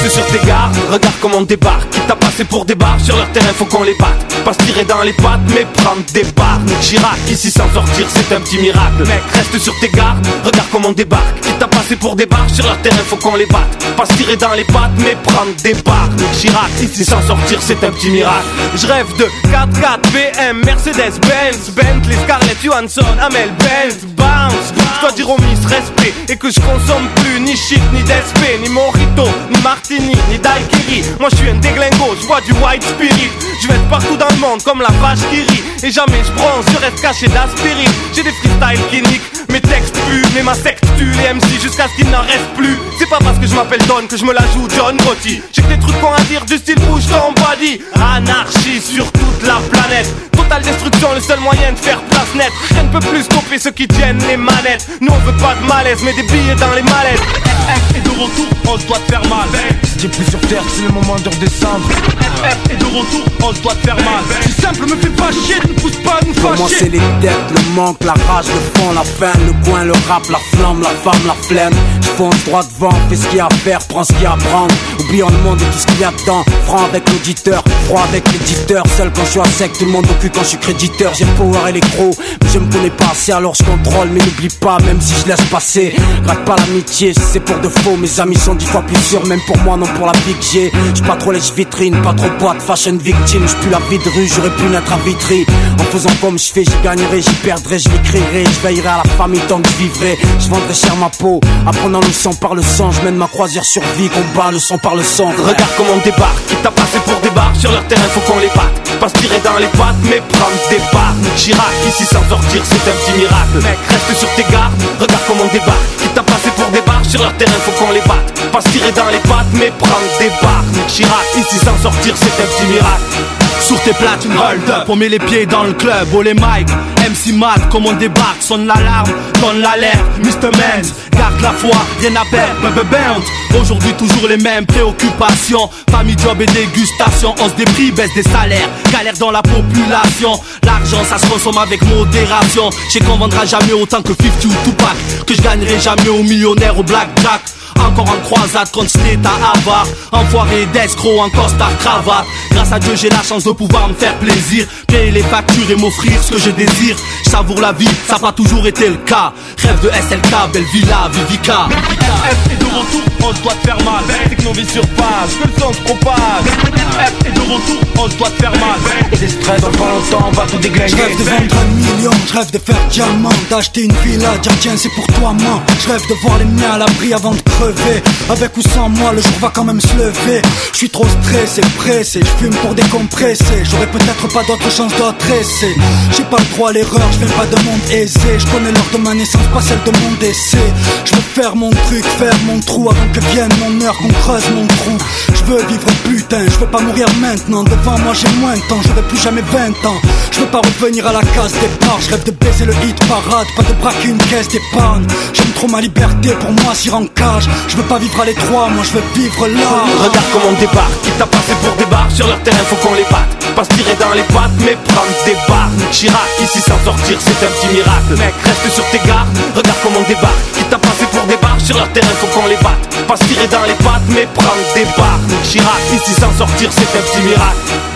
Reste sur tes gardes, regarde comment on débarque. Qui t'a passé pour des barres, sur leur terrain faut qu'on les batte. Pas se tirer dans les pattes mais prendre des barres. Nick Chirac, ici s'en sortir c'est un petit miracle. Mec, reste sur tes gardes, regarde comment on débarque. Qui t'a passé pour des barres, sur leur terrain faut qu'on les batte. Pas se tirer dans les pattes mais prendre des barres. Nick Chirac, ici s'en sortir c'est un petit miracle. Je rêve de 4x4, BM, Mercedes, Benz, Bentley, Scarlett Johansson, Amel Bent, Bounce. Je dois dire au Miss respect et que je consomme plus ni shit, ni DSP, ni Mojito, ni Martini, ni Daiquiri. Moi je suis un déglingo, je bois du White Spirit. Je vais être partout dans le monde comme la vache qui rit. Et jamais je bronze, je reste caché d'aspirine. J'ai des freestyles qui niquent, mes textes puent, mais ma secte tue les MC jusqu'à ce qu'il n'en reste plus. C'est pas parce que je m'appelle Don que je me la joue John Gotti. J'ai que des trucs qu'on à dire du style bouge ton body. Anarchie sur toute la planète. Totale destruction, le seul moyen de faire place nette. Rien ne peut plus stopper ceux qui tiennent les manettes. Nous on veut pas de malaise, mais des billets dans les mallettes. Et de retour, on se doit te faire mal. J'ai plus sur terre, c'est le moment de redescendre. Et de retour, on se doit te faire mal. C'est simple, me fais pas chier, ne pousse pas à nous fâcher. Pour moi c'est les têtes, le manque, la rage, le fond, la faim, le coin, le rap, la flamme, la femme, la flemme. Je fonce droit devant, fais ce qu'il y a à faire, prends ce qu'il y a à prendre. Oublions le monde et tout ce qu'il y a dedans. Franc avec l'auditeur, froid avec l'éditeur. Seul quand je suis à sec, tout le monde au cul quand je suis créditeur. J'ai le power électro, mais je me connais pas assez alors je contrôle. Mais n'oublie pas, même si je laisse passer, rate pas l'amitié, si c'est pour de faux. Mes amis sont 10 fois plus sûrs, même pour moi, non pour la vie que j'ai. J'suis pas trop lèche vitrine, pas trop boîte, fashion victime. J'pue la vie de rue, j'aurais pu naître à Vitry. En faisant comme je fais, j'y gagnerai, j'y perdrai, je l'écrirai. Je veillerai à la famille tant que je vivrai. Je vendrai cher ma peau, apprenant le sang par le sang. Je mène ma croisière sur vie, combat le sang par le sang. Regarde comment on débarque, qui t'a passé pour des barres, sur leur terrain faut qu'on les batte. Pas se tirer dans les pattes mais prendre des barres. Nick Chirac, ici s'en sortir c'est un petit miracle. Mec, reste sur tes gardes, regarde comment on débarque. Qui t'a passé pour des barres, sur leur terrain faut qu'on les batte. Pas se tirer dans les pattes mais prendre des barres. Nick Chirac, ici s'en sortir c'est un petit miracle. Sur tes platines, hold up, on met les pieds dans le club, oh les mics, MC Matt, comme on débarque, sonne l'alarme, donne l'alerte, Mr. Menz, garde la foi, rien à perdre, bounce. Aujourd'hui toujours les mêmes préoccupations, famille, job et dégustation, hausse des prix, baisse des salaires, galère dans la population. L'argent ça se consomme avec modération, je sais qu'on vendra jamais autant que 50 ou Tupac, que je gagnerai jamais au millionnaire au blackjack. Encore en croisade contre cet état avare, enfoiré d'escrocs en costard cravate. Grâce à Dieu j'ai la chance de pouvoir me faire plaisir, payer les factures et m'offrir ce que je désire. Je savoure la vie, ça n'a pas toujours été le cas. Rêve de SLK, belle villa, Vivica. Et de retour, on se doit te faire mal. C'est que nos vies surpassent, que le sang se propage. Et de retour, on se doit te faire mal. Des stress dans pas longtemps, on va tout déglinguer. Je rêve de vendre 1 million, je rêve de faire diamant, d'acheter une villa, dire tiens c'est pour toi man. Je rêve de voir les miens à l'abri avant de crever. Avec ou sans moi, le jour va quand même se lever. Je suis trop stressé, pressé, je fume pour décompresser. J'aurais peut-être pas d'autre chance d'autre essai. J'ai pas le droit à l'erreur, je viens pas de monde aisé. Je connais l'heure de ma naissance, pas celle de mon décès. Je veux faire mon truc, faire mon trou avant que vienne mon heure, qu'on creuse mon trou. Je veux vivre putain, je veux pas mourir maintenant. Devant moi j'ai moins de temps, j'aurai plus jamais 20 ans. Je veux pas revenir à la case départ. Je rêve de baiser le hit parade, pas de braquer une caisse d'épargne. J'aime trop ma liberté, pour moi s'y en cage. Je veux pas vivre à l'étroit, moi je veux vivre là. Regarde comment on débarque, qui t'a passé pour des barres, sur leur terrain faut qu'on les batte. Pas se tirer dans les pattes mais prendre des barres. Nick Chirac, ici s'en sortir c'est un petit miracle. Mec, reste sur tes gardes, regarde comment on débarque. Qui t'a passé pour des barres, sur leur terrain faut qu'on les batte. Pas se tirer dans les pattes mais prendre des barres. Nick Chirac, ici s'en sortir c'est un petit miracle.